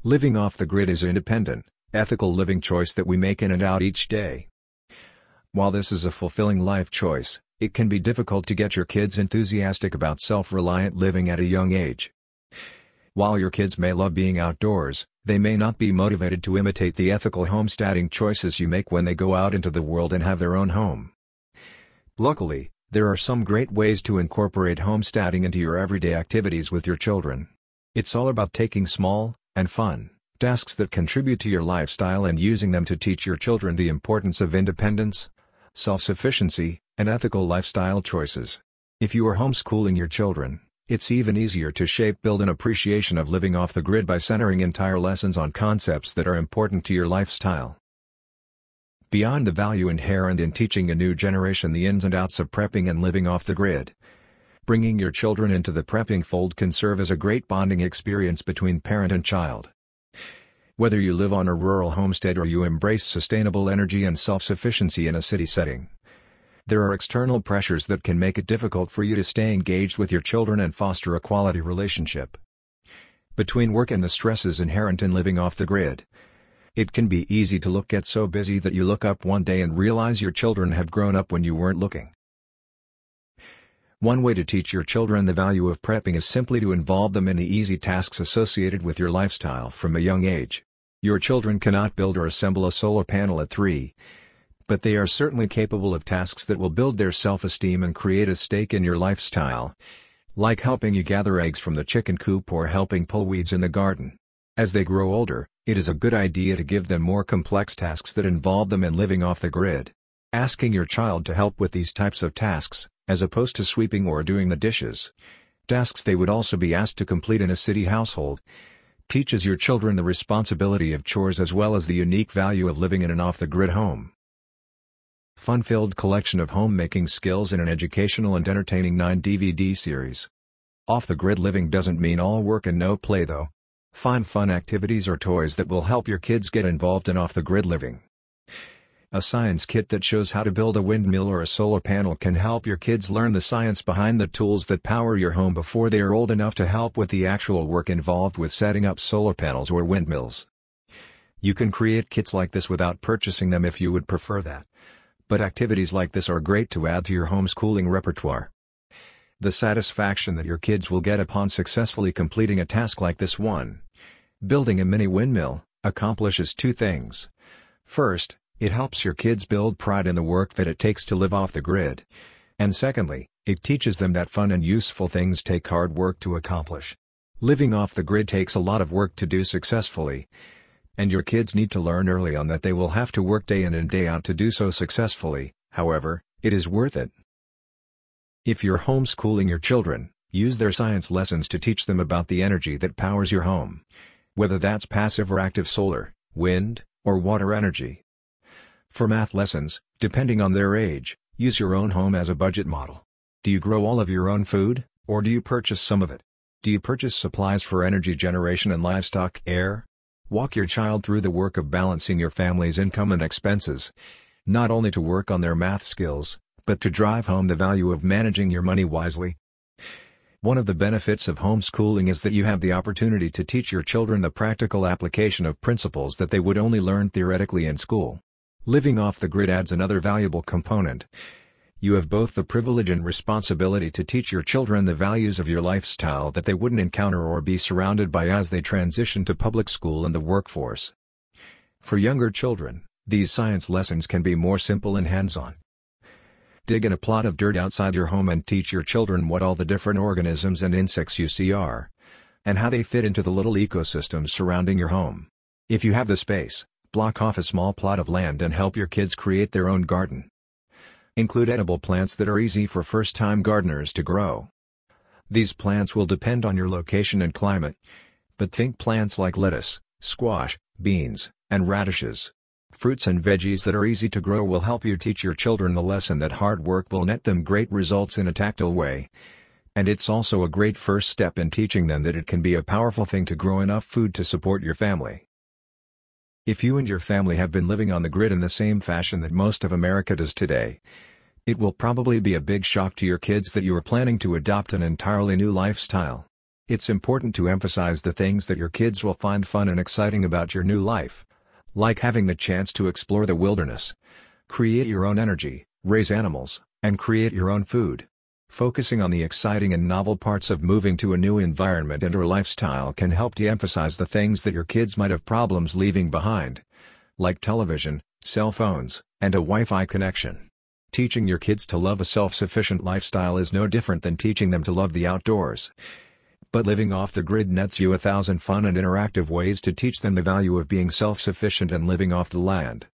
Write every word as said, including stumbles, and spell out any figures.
Living off the grid is an independent, ethical living choice that we make in and out each day. While this is a fulfilling life choice, it can be difficult to get your kids enthusiastic about self-reliant living at a young age. While your kids may love being outdoors, they may not be motivated to imitate the ethical homesteading choices you make when they go out into the world and have their own home. Luckily, there are some great ways to incorporate homesteading into your everyday activities with your children. It's all about taking small and fun tasks that contribute to your lifestyle and using them to teach your children the importance of independence, self-sufficiency, and ethical lifestyle choices. If you are homeschooling your children, it's even easier to shape build an appreciation of living off the grid by centering entire lessons on concepts that are important to your lifestyle. Beyond the value inherent in teaching a new generation the ins and outs of prepping and living off the grid, bringing your children into the prepping fold can serve as a great bonding experience between parent and child. Whether you live on a rural homestead or you embrace sustainable energy and self-sufficiency in a city setting, there are external pressures that can make it difficult for you to stay engaged with your children and foster a quality relationship. Between work and the stresses inherent in living off the grid, it can be easy to look get so busy that you look up one day and realize your children have grown up when you weren't looking. One way to teach your children the value of prepping is simply to involve them in the easy tasks associated with your lifestyle from a young age. Your children cannot build or assemble a solar panel at three, but they are certainly capable of tasks that will build their self-esteem and create a stake in your lifestyle, like helping you gather eggs from the chicken coop or helping pull weeds in the garden. As they grow older, it is a good idea to give them more complex tasks that involve them in living off the grid. Asking your child to help with these types of tasks, as opposed to sweeping or doing the dishes, tasks they would also be asked to complete in a city household, teaches your children the responsibility of chores as well as the unique value of living in an off-the-grid home. Fun-filled collection of homemaking skills in an educational and entertaining nine D V D series. Off-the-grid living doesn't mean all work and no play though. Find fun activities or toys that will help your kids get involved in off-the-grid living. A science kit that shows how to build a windmill or a solar panel can help your kids learn the science behind the tools that power your home before they are old enough to help with the actual work involved with setting up solar panels or windmills. You can create kits like this without purchasing them if you would prefer that. But activities like this are great to add to your homeschooling repertoire. The satisfaction that your kids will get upon successfully completing a task like this one, building a mini windmill, accomplishes two things. First, it helps your kids build pride in the work that it takes to live off the grid. And secondly, it teaches them that fun and useful things take hard work to accomplish. Living off the grid takes a lot of work to do successfully, and your kids need to learn early on that they will have to work day in and day out to do so successfully. However, it is worth it. If you're homeschooling your children, use their science lessons to teach them about the energy that powers your home. Whether that's passive or active solar, wind, or water energy. For math lessons, depending on their age, use your own home as a budget model. Do you grow all of your own food, or do you purchase some of it? Do you purchase supplies for energy generation and livestock care? Walk your child through the work of balancing your family's income and expenses, not only to work on their math skills, but to drive home the value of managing your money wisely. One of the benefits of homeschooling is that you have the opportunity to teach your children the practical application of principles that they would only learn theoretically in school. Living off the grid adds another valuable component. You have both the privilege and responsibility to teach your children the values of your lifestyle that they wouldn't encounter or be surrounded by as they transition to public school and the workforce. For younger children, these science lessons can be more simple and hands-on. Dig in a plot of dirt outside your home and teach your children what all the different organisms and insects you see are, and how they fit into the little ecosystem surrounding your home. If you have the space, block off a small plot of land and help your kids create their own garden. Include edible plants that are easy for first-time gardeners to grow. These plants will depend on your location and climate, but think plants like lettuce, squash, beans, and radishes. Fruits and veggies that are easy to grow will help you teach your children the lesson that hard work will net them great results in a tactile way. And it's also a great first step in teaching them that it can be a powerful thing to grow enough food to support your family. If you and your family have been living on the grid in the same fashion that most of America does today, it will probably be a big shock to your kids that you are planning to adopt an entirely new lifestyle. It's important to emphasize the things that your kids will find fun and exciting about your new life. Like having the chance to explore the wilderness, create your own energy, raise animals, and create your own food. Focusing on the exciting and novel parts of moving to a new environment and or lifestyle can help de-emphasize the things that your kids might have problems leaving behind, like television, cell phones, and a Wi-Fi connection. Teaching your kids to love a self-sufficient lifestyle is no different than teaching them to love the outdoors. But living off the grid nets you a thousand fun and interactive ways to teach them the value of being self-sufficient and living off the land.